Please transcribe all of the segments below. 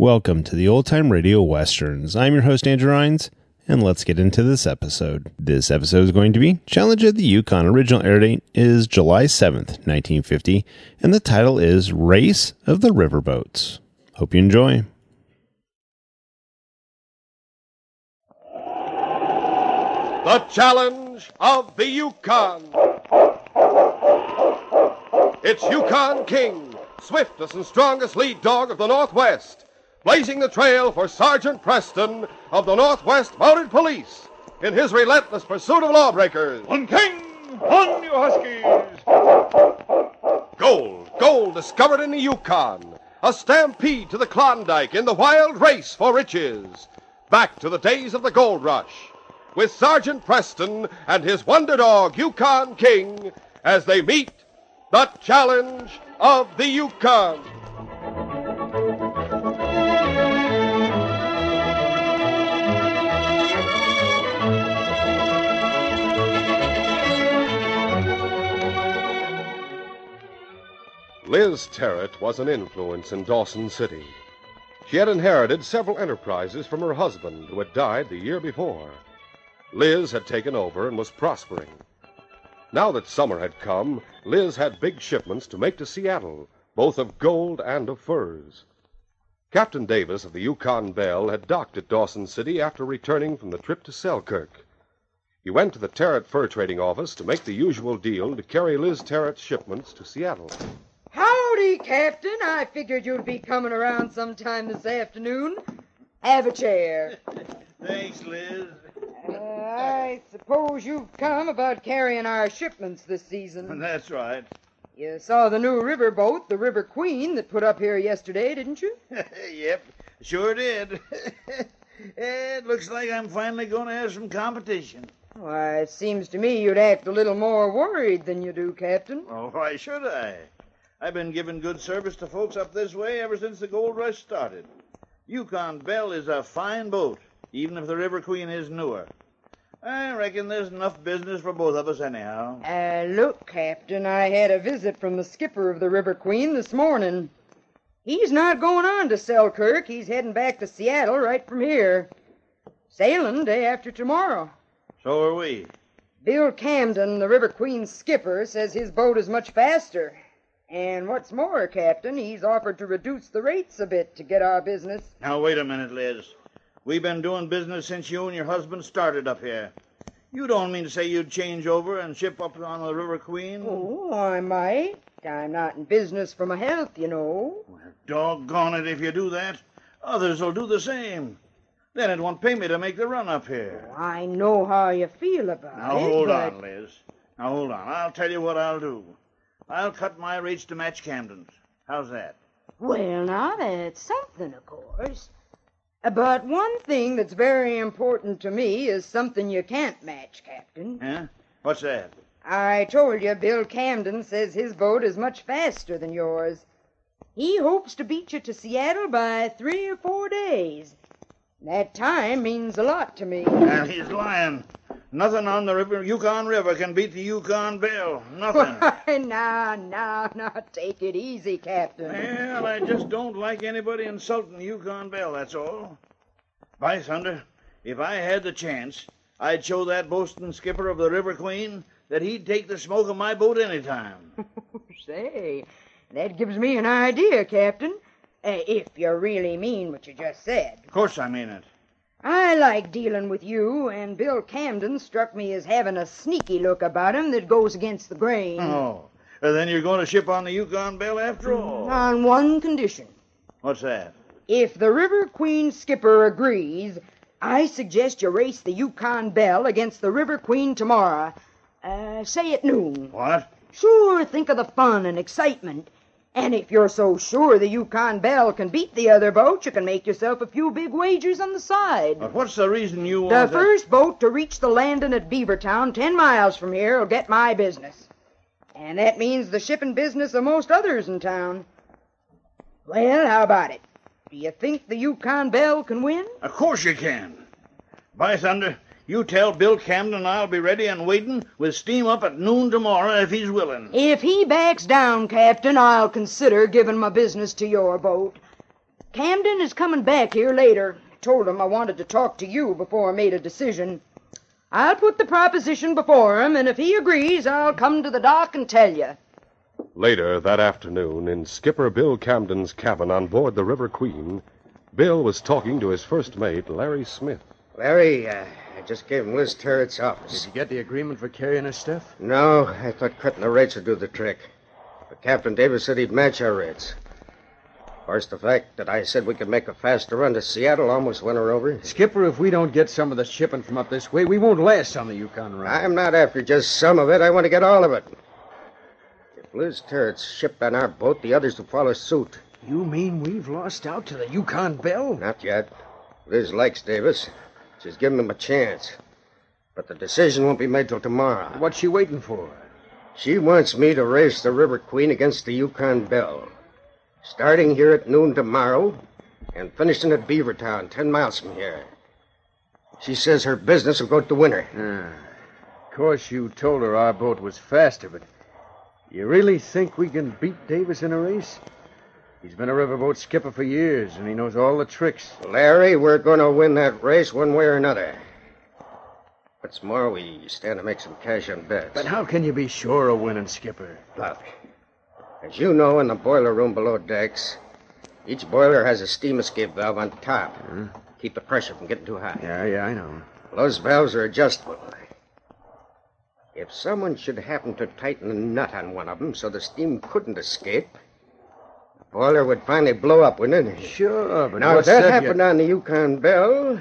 Welcome to the Old Time Radio Westerns. I'm your host, Andrew Rines, and let's get into this episode. This episode is going to be Challenge of the Yukon. Original air date is July 7th, 1950, and the title is Race of the Riverboats. Hope you enjoy. The Challenge of the Yukon. It's Yukon King, swiftest and strongest lead dog of the Northwest, blazing the trail for Sergeant Preston of the Northwest Mounted Police in his relentless pursuit of lawbreakers. On King! On, you Huskies! Gold discovered in the Yukon. A stampede to the Klondike in the wild race for riches. Back to the days of the gold rush, with Sergeant Preston and his wonder dog, Yukon King, as they meet the Challenge of the Yukon. Liz Terrett was an influence in Dawson City. She had inherited several enterprises from her husband, who had died the year before. Liz had taken over and was prospering. Now that summer had come, Liz had big shipments to make to Seattle, both of gold and of furs. Captain Davis of the Yukon Belle had docked at Dawson City after returning from the trip to Selkirk. He went to the Terrett Fur Trading Office to make the usual deal to carry Liz Terrett's shipments to Seattle. Howdy, Captain. I figured you'd be coming around sometime this afternoon. Have a chair. Thanks, Liz. I suppose you've come about carrying our shipments this season. That's right. You saw the new riverboat, the River Queen, that put up here yesterday, didn't you? Yep, sure did. It looks like I'm finally going to have some competition. Why, it seems to me you'd act a little more worried than you do, Captain. Oh, why should I? I've been giving good service to folks up this way ever since the gold rush started. Yukon Belle is a fine boat, even if the River Queen is newer. I reckon there's enough business for both of us anyhow. Look, Captain, I had a visit from the skipper of the River Queen this morning. He's not going on to Selkirk. He's heading back to Seattle right from here. Sailing day after tomorrow. So are we. Bill Camden, the River Queen's skipper, says his boat is much faster. And what's more, Captain, he's offered to reduce the rates a bit to get our business. Now, wait a minute, Liz. We've been doing business since you and your husband started up here. You don't mean to say you'd change over and ship up on the River Queen? Oh, I might. I'm not in business for my health, you know. Well, doggone it if you do that. Others will do the same. Then it won't pay me to make the run up here. I know how you feel about Now, it, hold but... on, Liz. Now, hold on. I'll tell you what I'll do. I'll cut my rates to match Camden's. How's that? Well, now, that's something, of course. But one thing that's very important to me is something you can't match, Captain. Huh? What's that? I told you Bill Camden says his boat is much faster than yours. He hopes to beat you to Seattle by 3 or 4 days. That time means a lot to me. Well, he's lying. Nothing on the Yukon River can beat the Yukon Belle. Nothing. Why, now, take it easy, Captain. Well, I just don't like anybody insulting the Yukon Belle, that's all. By thunder, if I had the chance, I'd show that boasting skipper of the River Queen that he'd take the smoke of my boat any time. Say, that gives me an idea, Captain. If you really mean what you just said. Of course I mean it. I like dealing with you, and Bill Camden struck me as having a sneaky look about him that goes against the grain. Oh, then you're going to ship on the Yukon Belle after all? On one condition. What's that? If the River Queen skipper agrees, I suggest you race the Yukon Belle against the River Queen tomorrow. Say at noon. What? Sure, think of the fun and excitement. And if you're so sure the Yukon Belle can beat the other boat, you can make yourself a few big wagers on the side. But what's the reason you want The first boat to reach the landing at Beavertown, 10 miles from here, will get my business. And that means the shipping business of most others in town. Well, how about it? Do you think the Yukon Belle can win? Of course you can. By thunder, you tell Bill Camden I'll be ready and waiting with steam up at noon tomorrow if he's willing. If he backs down, Captain, I'll consider giving my business to your boat. Camden is coming back here later. I told him I wanted to talk to you before I made a decision. I'll put the proposition before him, and if he agrees, I'll come to the dock and tell you. Later that afternoon, in Skipper Bill Camden's cabin on board the River Queen, Bill was talking to his first mate, Larry Smith. Larry, I just gave him Liz Terrett's office. Did you get the agreement for carrying his stuff? No, I thought cutting the rates would do the trick. But Captain Davis said he'd match our rates. Of course, the fact that I said we could make a faster run to Seattle almost won her over. Skipper, if we don't get some of the shipping from up this way, we won't last on the Yukon run. I'm not after just some of it. I want to get all of it. If Liz Terrett's shipped on our boat, the others will follow suit. You mean we've lost out to the Yukon Belle? Not yet. Liz likes Davis. She's giving him a chance. But the decision won't be made till tomorrow. What's she waiting for? She wants me to race the River Queen against the Yukon Belle. Starting here at noon tomorrow and finishing at Beavertown, 10 miles from here. She says her business will go to winner. Of course, you told her our boat was faster, but you really think we can beat Davis in a race? He's been a riverboat skipper for years, and he knows all the tricks. Larry, we're going to win that race one way or another. What's more, we stand to make some cash on bets. But how can you be sure of winning, Skipper? Look, as you know, in the boiler room below decks, each boiler has a steam escape valve on top. Keep the pressure from getting too high. Yeah, I know. Those valves are adjustable. If someone should happen to tighten a nut on one of them so the steam couldn't escape, the boiler would finally blow up, wouldn't it? Sure, but Now, if what's that said happened on the Yukon Belle,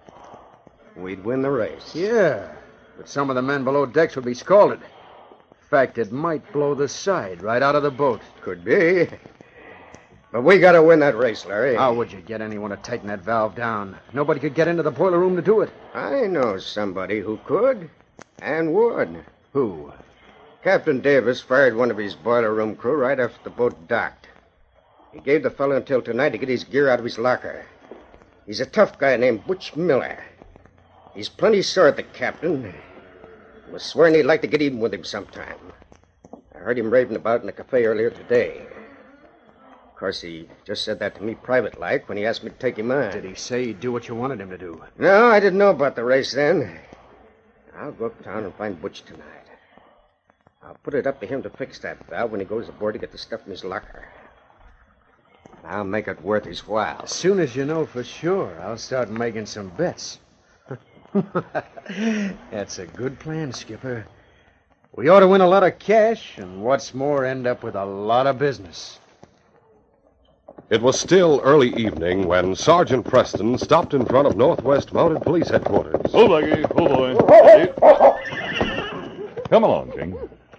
we'd win the race. Yeah, but some of the men below decks would be scalded. In fact, it might blow the side right out of the boat. Could be. But we got to win that race, Larry. How would you get anyone to tighten that valve down? Nobody could get into the boiler room to do it. I know somebody who could and would. Who? Captain Davis fired one of his boiler room crew right after the boat docked. He gave the fellow until tonight to get his gear out of his locker. He's a tough guy named Butch Miller. He's plenty sore at the captain. He was swearing he'd like to get even with him sometime. I heard him raving about in the cafe earlier today. Of course, he just said that to me private-like when he asked me to take him on. Did he say he'd do what you wanted him to do? No, I didn't know about the race then. I'll go uptown and find Butch tonight. I'll put it up to him to fix that valve when he goes aboard to get the stuff in his locker. I'll make it worth his while. As soon as you know for sure, I'll start making some bets. That's a good plan, Skipper. We ought to win a lot of cash, and what's more, end up with a lot of business. It was still early evening when Sergeant Preston stopped in front of Northwest Mounted Police Headquarters. Oh, Blackie. Oh, boy. Come along, King.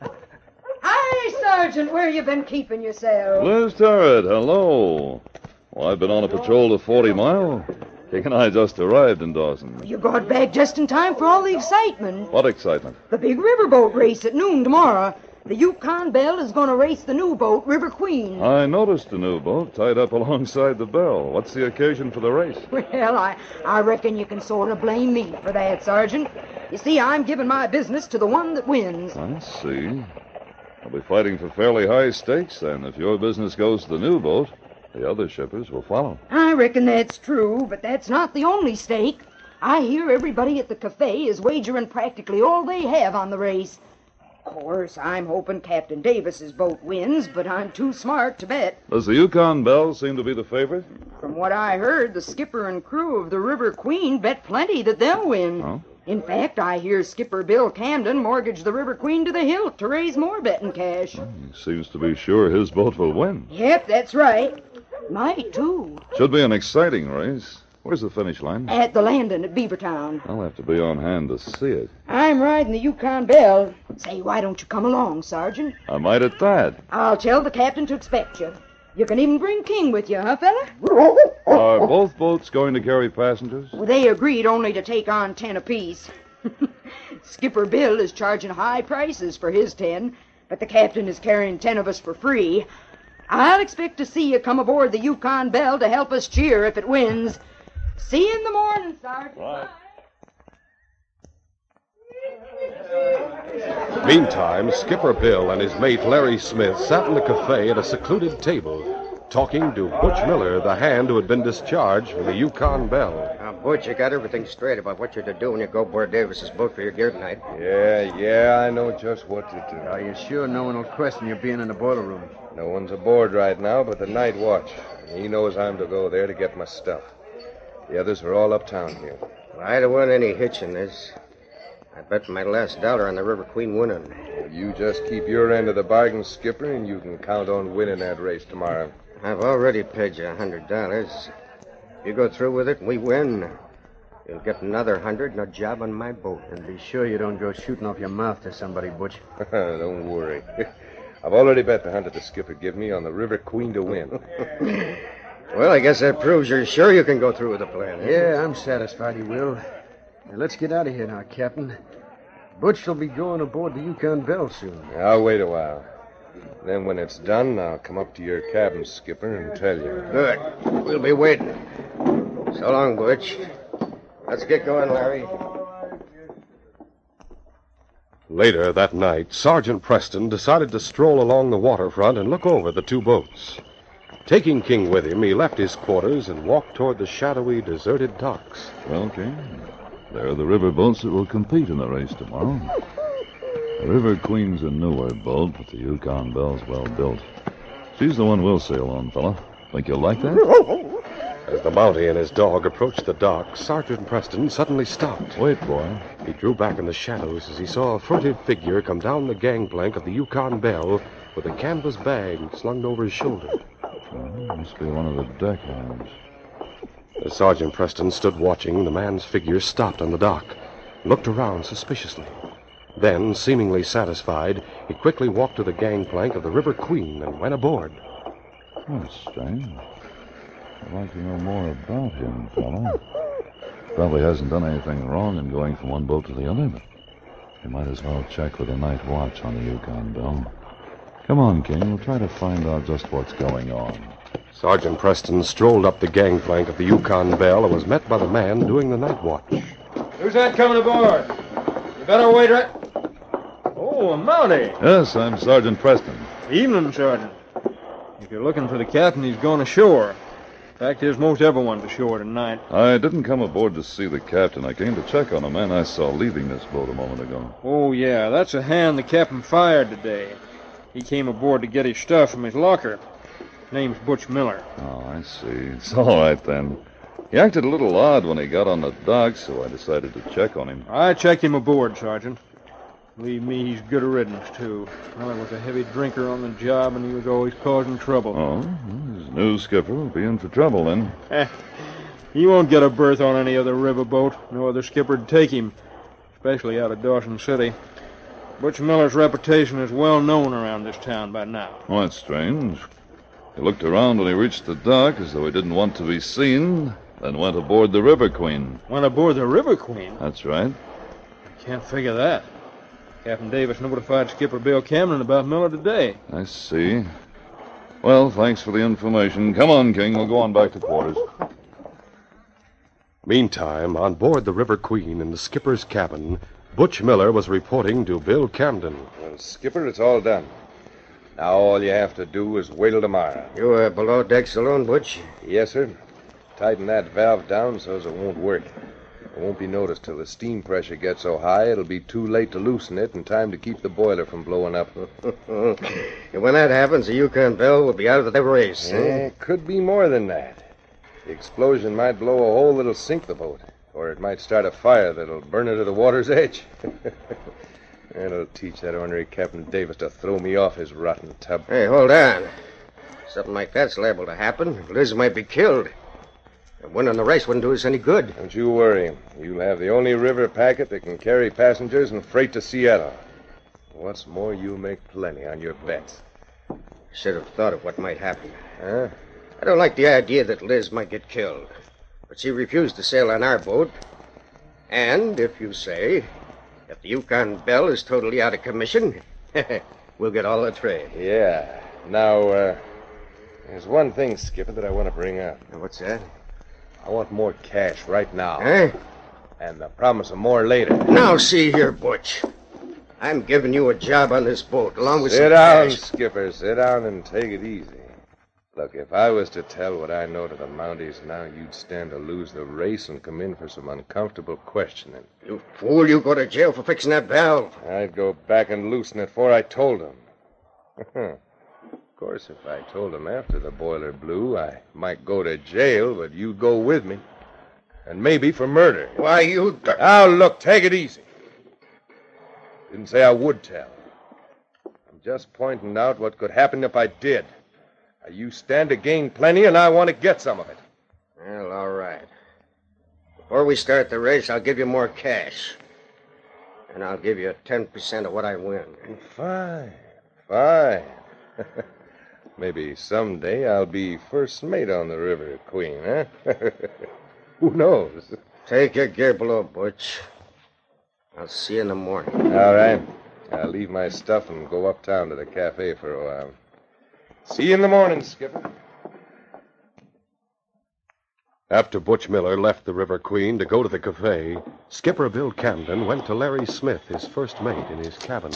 Hi, Sergeant. Where you been keeping yourself? Liz Terrett, hello. Well, I've been on a patrol to 40 Mile. King and I just arrived in Dawson. You got back just in time for all the excitement. What excitement? The big riverboat race at noon tomorrow. The Yukon Belle is going to race the new boat, River Queen. I noticed a new boat tied up alongside the Belle. What's the occasion for the race? Well, I reckon you can sort of blame me for that, Sergeant. You see, I'm giving my business to the one that wins. I see. I'll be fighting for fairly high stakes, then. If your business goes to the new boat, the other shippers will follow. I reckon that's true, but that's not the only stake. I hear everybody at the cafe is wagering practically all they have on the race. Of course, I'm hoping Captain Davis's boat wins, but I'm too smart to bet. Does the Yukon Belle seem to be the favorite? From what I heard, the skipper and crew of the River Queen bet plenty that they'll win. Oh? In fact, I hear Skipper Bill Camden mortgaged the River Queen to the hilt to raise more betting cash. He seems to be sure his boat will win. Yep, that's right. Might, too. Should be an exciting race. Where's the finish line? At the landing at Beavertown. I'll have to be on hand to see it. I'm riding the Yukon Belle. Say, why don't you come along, Sergeant? I might at that. I'll tell the captain to expect you. You can even bring King with you, huh, fella? Are both boats going to carry passengers? Well, they agreed only to take on 10 apiece. Skipper Bill is charging high prices for his 10, but the captain is carrying 10 of us for free. I'll expect to see you come aboard the Yukon Belle to help us cheer if it wins. See you in the morning, Sergeant. Right. Meantime, Skipper Bill and his mate Larry Smith sat in the cafe at a secluded table, talking to Butch Miller, the hand who had been discharged from the Yukon Belle. Now, Butch, you got everything straight about what you're to do when you go aboard Davis's boat for your gear tonight. Yeah, I know just what to do. Are you sure no one will question you being in the boiler room? No one's aboard right now but the night watch. He knows I'm to go there to get my stuff. The others are all uptown here. Well, I don't want any hitch in this. I bet my last dollar on the River Queen winning. You just keep your end of the bargain, Skipper, and you can count on winning that race tomorrow. I've already paid you $100. If you go through with it and we win, you'll get another 100 and a job on my boat. And be sure you don't go shooting off your mouth to somebody, Butch. Don't worry. I've already bet the 100 the skipper give me on the River Queen to win. Well, I guess that proves you're sure you can go through with the plan. Eh? Yeah, I'm satisfied you will. Now, let's get out of here now, Captain. Butch will be going aboard the Yukon Belle soon. I'll wait a while. Then when it's done, I'll come up to your cabin, Skipper, and tell you. Good. We'll be waiting. So long, Butch. Let's get going, Larry. Later that night, Sergeant Preston decided to stroll along the waterfront and look over the two boats. Taking King with him, he left his quarters and walked toward the shadowy, deserted docks. Well, King, there are the river boats that will compete in the race tomorrow. The River Queen's a newer boat, but the Yukon Belle's well built. She's the one we'll sail on, fella. Think you'll like that? As the Mountie and his dog approached the dock, Sergeant Preston suddenly stopped. Wait, boy. He drew back in the shadows as he saw a furtive figure come down the gangplank of the Yukon Belle with a canvas bag slung over his shoulder. Must be one of the deck hands. As Sergeant Preston stood watching, the man's figure stopped on the dock, looked around suspiciously. Then, seemingly satisfied, he quickly walked to the gangplank of the River Queen and went aboard. That's strange. I'd like to know more about him, fella. Probably hasn't done anything wrong in going from one boat to the other, but you might as well check with the night watch on the Yukon Belle. Come on, King. We'll try to find out just what's going on. Sergeant Preston strolled up the gangplank of the Yukon Belle and was met by the man doing the night watch. Who's that coming aboard? You better wait right... Oh, a Mountie. Yes, I'm Sergeant Preston. Evening, Sergeant. If you're looking for the captain, he's gone ashore. Fact is, most everyone's ashore tonight. I didn't come aboard to see the captain. I came to check on a man I saw leaving this boat a moment ago. Oh, yeah, that's a hand the captain fired today. He came aboard to get his stuff from his locker. His name's Butch Miller. Oh, I see. It's all right, then. He acted a little odd when he got on the dock, so I decided to check on him. I checked him aboard, Sergeant. Believe me, he's good a riddance, too. Miller was a heavy drinker on the job, and he was always causing trouble. Oh, well, his new skipper will be in for trouble, then. He won't get a berth on any other riverboat. No other skipper'd take him, especially out of Dawson City. Butch Miller's reputation is well known around this town by now. Oh, that's strange. He looked around when he reached the dock as though he didn't want to be seen, then went aboard the River Queen. Went aboard the River Queen? That's right. I can't figure that. Captain Davis notified Skipper Bill Cameron about Miller today. I see. Well, thanks for the information. Come on, King. We'll go on back to quarters. Meantime, on board the River Queen in the skipper's cabin, Butch Miller was reporting to Bill Camden. Well, Skipper, it's all done. Now all you have to do is wait till tomorrow. You below decks alone, Butch? Yes, sir. Tighten that valve down so as it won't work. It won't be noticed till the steam pressure gets so high it'll be too late to loosen it in time to keep the boiler from blowing up. And when that happens, the Yukon Belle will be out of the race. It could be more than that. The explosion might blow a hole that'll sink the boat, or it might start a fire that'll burn her to the water's edge. That'll teach that ornery Captain Davis to throw me off his rotten tub. Hey, hold on. Something like that's liable to happen. Liz might be killed. Winning the race wouldn't do us any good. Don't you worry. You'll have the only river packet that can carry passengers and freight to Seattle. What's more, you'll make plenty on your bets. Should have thought of what might happen. Huh? I don't like the idea that Liz might get killed. But she refused to sail on our boat. And, if you say, if the Yukon Belle is totally out of commission, we'll get all the trade. Yeah. Now, there's one thing, Skipper, that I want to bring up. What's that? I want more cash right now. Eh? And the promise of more later. Now, see here, Butch. I'm giving you a job on this boat, along with Sit some down, cash. Skipper. Sit down and take it easy. Look, if I was to tell what I know to the Mounties now, you'd stand to lose the race and come in for some uncomfortable questioning. You fool, you go to jail for fixing that valve. I'd go back and loosen it before I told him. Of course, if I told him after the boiler blew, I might go to jail, but you'd go with me. And maybe for murder. Why, you... Now, look, take it easy. Didn't say I would tell. I'm just pointing out what could happen if I did. You stand to gain plenty, and I want to get some of it. Well, all right. Before we start the race, I'll give you more cash. And I'll give you 10% of what I win. Fine. Fine. Maybe someday I'll be first mate on the River Queen, huh? Who knows? Take your gear below, Butch. I'll see you in the morning. All right. I'll leave my stuff and go uptown to the cafe for a while. See you in the morning, Skipper. After Butch Miller left the River Queen to go to the cafe, Skipper Bill Camden went to Larry Smith, his first mate, in his cabin.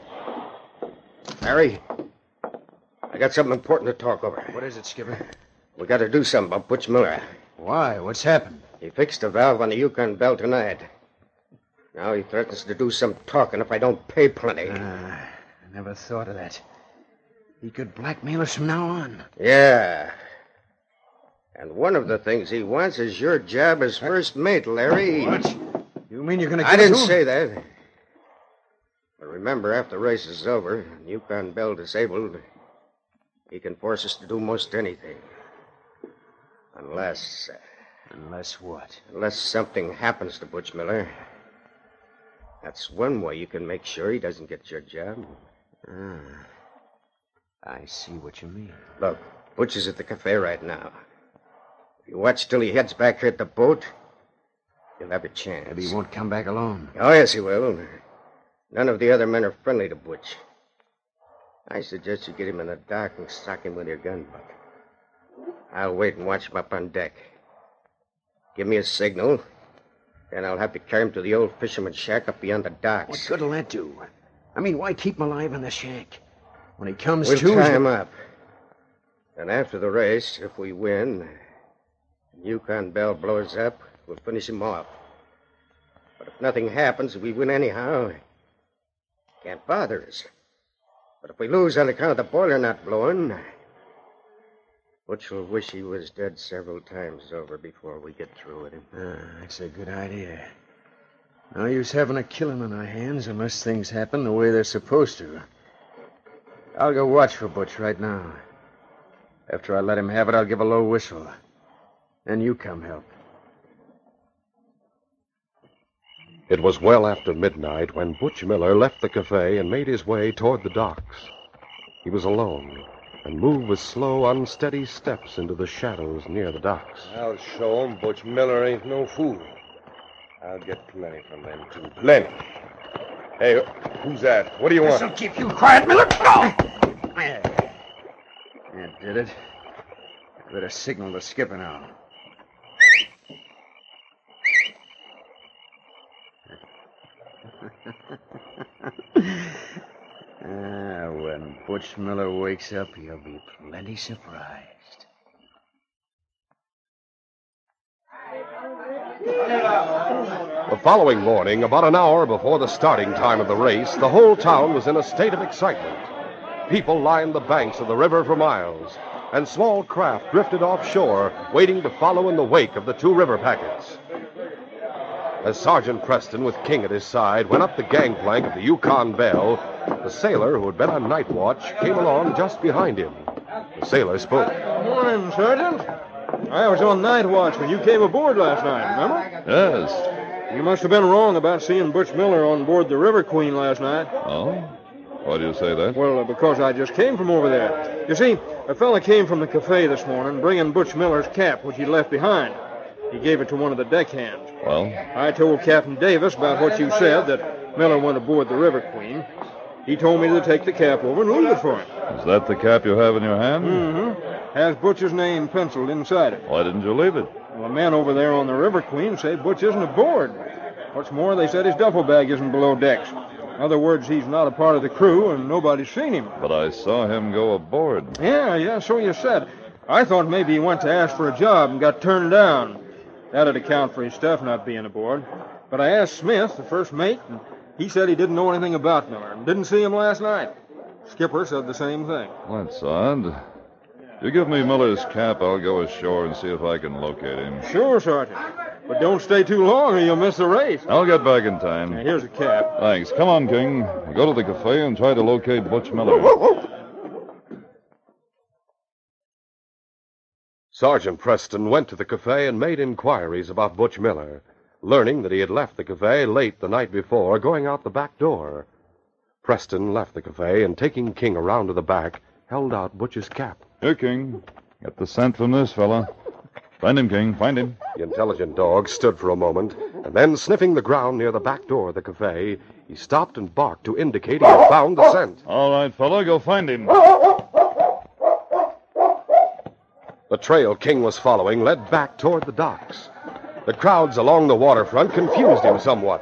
Larry, I got something important to talk over. What is it, Skipper? We got to do something about Butch Miller. Why? What's happened? He fixed the valve on the Yukon Belle tonight. Now he threatens to do some talking if I don't pay plenty. I never thought of that. He could blackmail us from now on. Yeah. And one of the things he wants is your job as first mate, Larry. What? You mean you're going to I didn't say that. But remember, after the race is over, and Yukon Belle disabled, he can force us to do most anything. Unless... Unless what? Unless something happens to Butch Miller. That's one way you can make sure he doesn't get your job. I see what you mean. Look, Butch is at the cafe right now. If you watch till he heads back here at the boat, you'll have a chance. Maybe he won't come back alone. Oh, yes, he will. None of the other men are friendly to Butch. I suggest you get him in the dark and sock him with your gun butt. I'll wait and watch him up on deck. Give me a signal, then I'll have to carry him to the old fisherman's shack up beyond the docks. What good'll that do? I mean, why keep him alive in the shack? When he comes We'll to... tie him up. And after the race, if we win, and Yukon Belle blows up, we'll finish him off. But if nothing happens, we win anyhow. Can't bother us. But if we lose on account of the boiler not blowing, Butch will wish he was dead several times over before we get through with him. That's a good idea. No use having a killing on our hands unless things happen the way they're supposed to. I'll go watch for Butch right now. After I let him have it, I'll give a low whistle. Then you come help. It was well after midnight when Butch Miller left the cafe and made his way toward the docks. He was alone and moved with slow, unsteady steps into the shadows near the docks. I'll show 'em Butch Miller ain't no fool. I'll get plenty from them, too. Plenty. Hey, who's that? What do you want? This'll keep you quiet, Miller. Oh! That did it. I better signal the skipper now. When Butch Miller wakes up, he'll be plenty surprised. The following morning, about an hour before the starting time of the race, the whole town was in a state of excitement. People lined the banks of the river for miles, and small craft drifted offshore, waiting to follow in the wake of the two river packets. As Sergeant Preston, with King at his side, went up the gangplank of the Yukon Belle, the sailor who had been on night watch came along just behind him. The sailor spoke. Morning, Sergeant. I was on night watch when you came aboard last night, remember? Yes. You must have been wrong about seeing Butch Miller on board the River Queen last night. Oh? Why do you say that? Well, because I just came from over there. You see, a fella came from the cafe this morning bringing Butch Miller's cap, which he left behind. He gave it to one of the deckhands. Well? I told Captain Davis about what you said, that Miller went aboard the River Queen. He told me to take the cap over and leave it for him. Is that the cap you have in your hand? Mm-hmm. Has Butch's name penciled inside it. Why didn't you leave it? Well, the men over there on the River Queen say Butch isn't aboard. What's more, they said his duffel bag isn't below decks. In other words, he's not a part of the crew, and nobody's seen him. But I saw him go aboard. Yeah, so you said. I thought maybe he went to ask for a job and got turned down. That'd account for his stuff not being aboard. But I asked Smith, the first mate, and he said he didn't know anything about Miller and didn't see him last night. Skipper said the same thing. That's odd. You give me Miller's cap, I'll go ashore and see if I can locate him. Sure, Sergeant. But don't stay too long or you'll miss the race. I'll get back in time. Now, here's a cap. Thanks. Come on, King. We'll go to the cafe and try to locate Butch Miller. Sergeant Preston went to the cafe and made inquiries about Butch Miller, learning that he had left the cafe late the night before, going out the back door. Preston left the cafe and, taking King around to the back, held out Butch's cap. Here, King. Get the scent from this fella. Find him, King. Find him. The intelligent dog stood for a moment, and then, sniffing the ground near the back door of the cafe, he stopped and barked to indicate he had found the scent. All right, fella, go find him. The trail King was following led back toward the docks. The crowds along the waterfront confused him somewhat.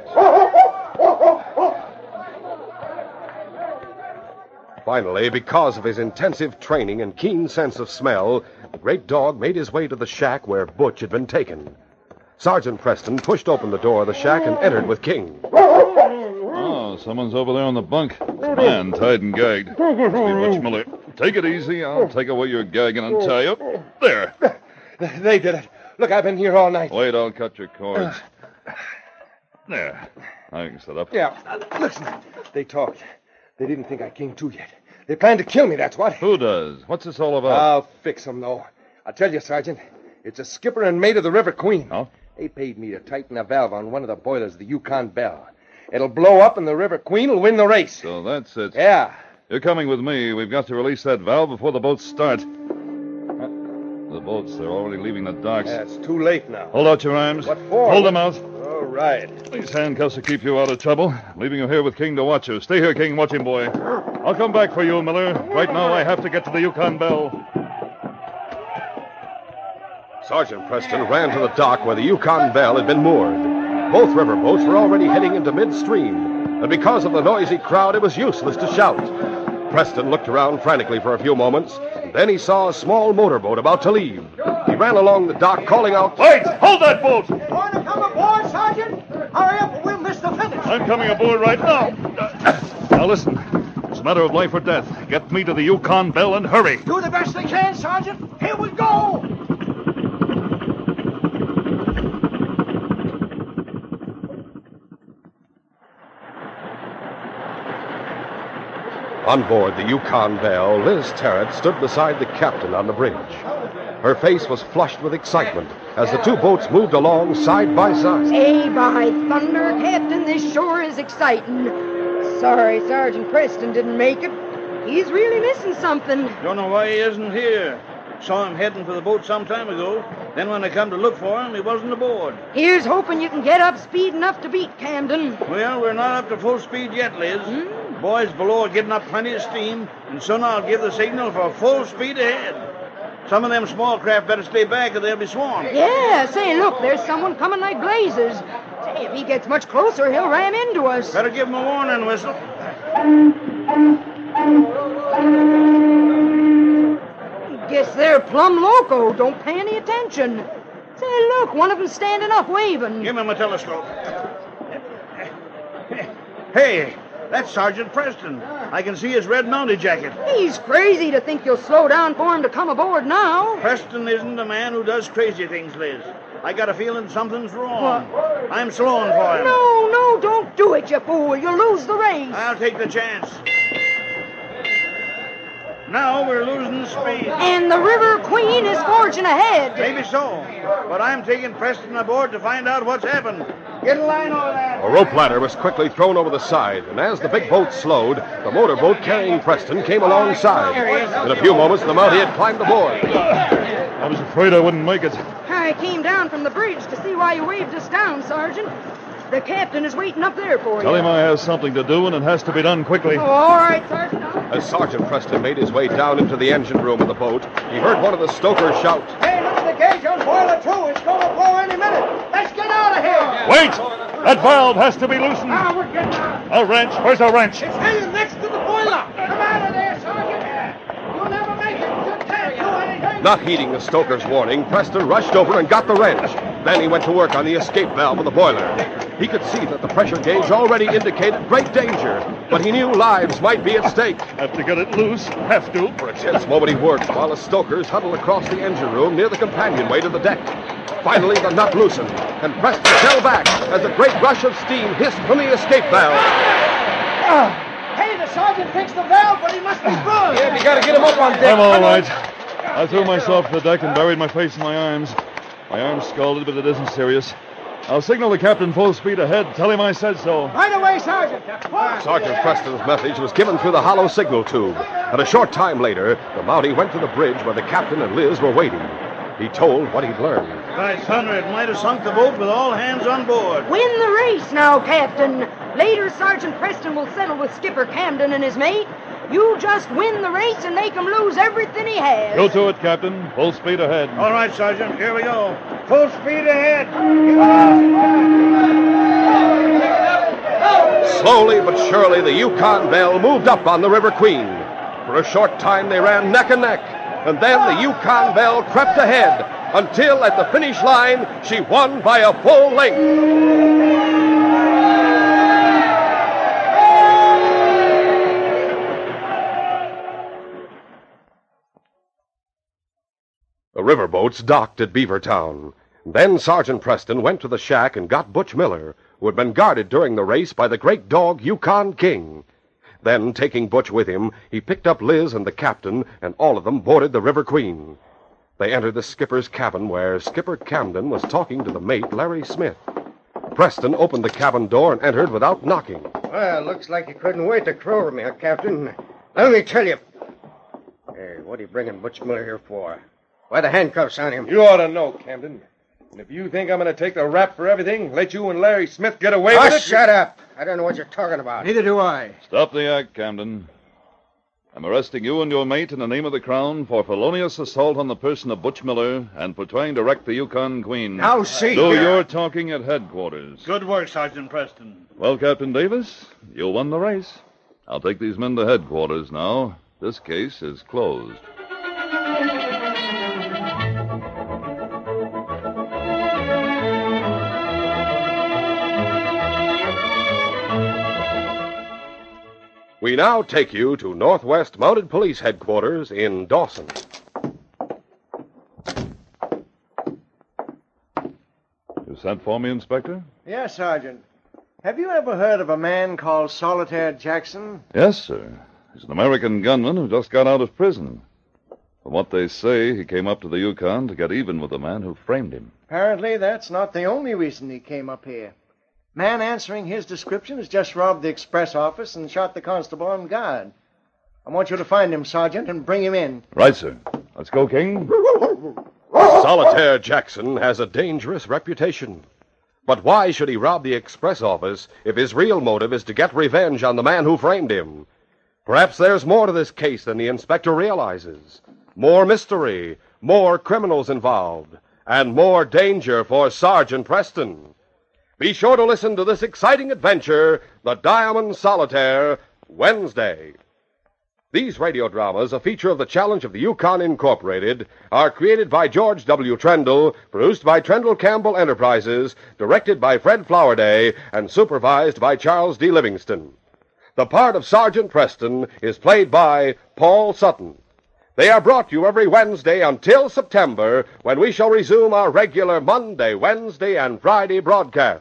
Finally, because of his intensive training and keen sense of smell, the great dog made his way to the shack where Butch had been taken. Sergeant Preston pushed open the door of the shack and entered with King. Oh, someone's over there on the bunk. Man, tied and gagged. Must be Butch Miller. Take it easy. I'll take away your gag and untie you. There. They did it. Look, I've been here all night. Wait, I'll cut your cords. There. I can sit up. Yeah. Listen, they talked. They didn't think I came to yet. They planned to kill me, that's what. Who does? What's this all about? I'll fix them, though. I'll tell you, Sergeant. It's a skipper and mate of the River Queen. Oh? They paid me to tighten a valve on one of the boilers of the Yukon Belle. It'll blow up and the River Queen will win the race. So that's it. Yeah. You're coming with me. We've got to release that valve before the boats start. The boats, they're already leaving the docks. Yeah, it's too late now. Hold out your arms. What for? Hold them out. All right. These handcuffs will keep you out of trouble. I'm leaving you here with King to watch you. Stay here, King. Watch him, boy. I'll come back for you, Miller. Right now, I have to get to the Yukon Belle. Sergeant Preston ran to the dock where the Yukon Belle had been moored. Both river boats were already heading into midstream, and because of the noisy crowd, it was useless to shout. Preston looked around frantically for a few moments, and then he saw a small motorboat about to leave. He ran along the dock, calling out, Wait! Hold that boat! You want to come aboard, Sergeant? Hurry up or we'll miss the finish. I'm coming aboard right now. Now listen. It's a matter of life or death. Get me to the Yukon Belle and hurry. Do the best they can, Sergeant. Here we go. On board the Yukon Belle, Liz Tarrant stood beside the captain on the bridge. Her face was flushed with excitement as the two boats moved along side by side. Hey, by thunder, Captain, this sure is exciting. Sorry Sergeant Preston didn't make it. He's really missing something. Don't know why he isn't here. Saw him heading for the boat some time ago. Then when I come to look for him, he wasn't aboard. Here's hoping you can get up speed enough to beat Camden. Well, we're not up to full speed yet, Liz. Boys below are getting up plenty of steam, and soon I'll give the signal for full speed ahead. Some of them small craft better stay back or they'll be swarmed. Yeah, say, look, there's someone coming like blazes. Say, if he gets much closer, he'll ram into us. Better give him a warning whistle. Guess they're plumb loco. Don't pay any attention. Say, look, one of them's standing up waving. Give him a telescope. Hey, that's Sergeant Preston. I can see his red mounted jacket. He's crazy to think you'll slow down for him to come aboard now. Preston isn't a man who does crazy things, Liz. I got a feeling something's wrong. I'm slowing for him. No, don't do it, you fool. You'll lose the race. I'll take the chance. Now we're losing speed. And the River Queen is forging ahead. Maybe so. But I'm taking Preston aboard to find out what's happened. Get a line over that. A rope ladder was quickly thrown over the side, and as the big boat slowed, the motorboat carrying Preston came alongside. In a few moments, the Mountie had climbed aboard. I was afraid I wouldn't make it. I came down from the bridge to see why you waved us down, Sergeant. The captain is waiting up there for you. Tell him I have something to do, and it has to be done quickly. Oh, all right, Sergeant. As Sergeant Preston made his way down into the engine room of the boat, he heard one of the stokers shout, Hey, look at the gauge on boiler 2. It's going to blow any minute. Let's get out of here. Wait! That valve has to be loosened. Now we're getting out. A wrench. Where's a wrench? It's hanging next to the boiler. Come out of there, Sergeant. You'll never make it. You can't do anything. Not heeding the stoker's warning, Preston rushed over and got the wrench. Then he went to work on the escape valve of the boiler. He could see that the pressure gauge already indicated great danger, but he knew lives might be at stake. Have to get it loose. Have to. For a tense moment he worked while the stokers huddled across the engine room near the companionway to the deck. Finally, the nut loosened, and Preston fell back as a great rush of steam hissed from the escape valve. Hey, the sergeant fixed the valve, but he must be burned. Yeah, you gotta get him up on deck. I'm all right. I threw myself to the deck and buried my face in my arms. My arm's scalded, but it isn't serious. I'll signal the captain full speed ahead. Tell him I said so. Right away, Sergeant. Sergeant Preston's message was given through the hollow signal tube. And a short time later, the Mountie went to the bridge where the captain and Liz were waiting. He told what he'd learned. By thunder, it might have sunk the boat with all hands on board. Win the race now, Captain. Later, Sergeant Preston will settle with Skipper Camden and his mate. You just win the race and make him lose everything he has. Go to it, Captain. Full speed ahead. All right, Sergeant, here we go. Full speed ahead. Slowly but surely, the Yukon Belle moved up on the River Queen. For a short time, they ran neck and neck. And then the Yukon Belle crept ahead until at the finish line, she won by a full length. The riverboats docked at Beavertown. Then Sergeant Preston went to the shack and got Butch Miller, who had been guarded during the race by the great dog Yukon King. Then, taking Butch with him, he picked up Liz and the captain, and all of them boarded the River Queen. They entered the skipper's cabin, where Skipper Camden was talking to the mate, Larry Smith. Preston opened the cabin door and entered without knocking. Well, looks like you couldn't wait to crow me, Captain. Let me tell you. Hey, what are you bringing Butch Miller here for? Why the handcuffs on him? You ought to know, Camden. And if you think I'm going to take the rap for everything, let you and Larry Smith get away with it... Shut up. I don't know what you're talking about. Neither do I. Stop the act, Camden. I'm arresting you and your mate in the name of the Crown for felonious assault on the person of Butch Miller and for trying to wreck the Yukon Queen. Now, see So here. you're talking at headquarters. Good work, Sergeant Preston. Well, Captain Davis, you won the race. I'll take these men to headquarters now. This case is closed. We now take you to Northwest Mounted Police Headquarters in Dawson. You sent for me, Inspector? Yes, Sergeant. Have you ever heard of a man called Solitaire Jackson? Yes, sir. He's an American gunman who just got out of prison. From what they say, he came up to the Yukon to get even with the man who framed him. Apparently, that's not the only reason he came up here. Man answering his description has just robbed the express office and shot the constable on guard. I want you to find him, Sergeant, and bring him in. Right, sir. Let's go, King. Solitaire Jackson has a dangerous reputation. But why should he rob the express office if his real motive is to get revenge on the man who framed him? Perhaps there's more to this case than the inspector realizes. More mystery, more criminals involved, and more danger for Sergeant Preston. Be sure to listen to this exciting adventure, The Diamond Solitaire, Wednesday. These radio dramas, a feature of the Challenge of the Yukon Incorporated, are created by George W. Trendle, produced by Trendle Campbell Enterprises, directed by Fred Flowerday, and supervised by Charles D. Livingston. The part of Sergeant Preston is played by Paul Sutton. They are brought to you every Wednesday until September, when we shall resume our regular Monday, Wednesday, and Friday broadcasts.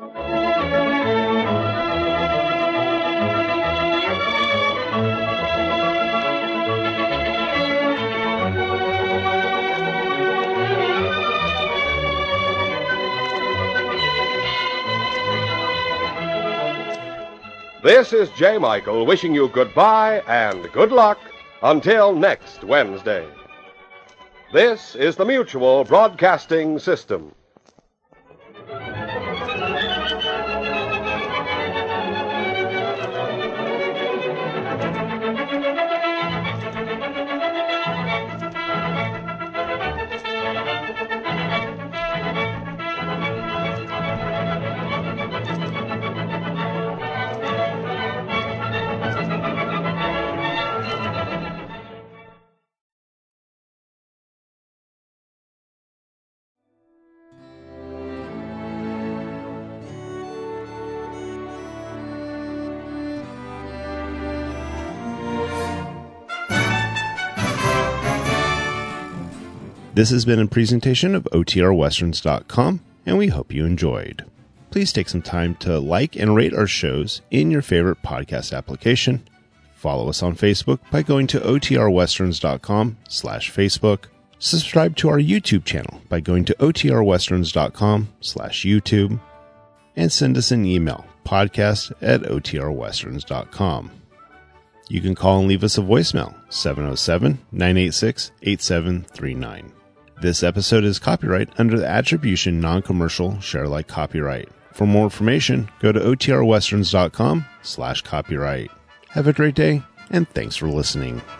This is J. Michael wishing you goodbye and good luck until next Wednesday. This is the Mutual Broadcasting System. This has been a presentation of OTRWesterns.com, and we hope you enjoyed. Please take some time to like and rate our shows in your favorite podcast application. Follow us on Facebook by going to OTRWesterns.com/Facebook. Subscribe to our YouTube channel by going to OTRWesterns.com/YouTube. And send us an email, podcast@OTRWesterns.com. You can call and leave us a voicemail, 707-986-8739. This episode is copyright under the Attribution Non-Commercial Share Alike Copyright. For more information, go to OTRWesterns.com/copyright. Have a great day, and thanks for listening.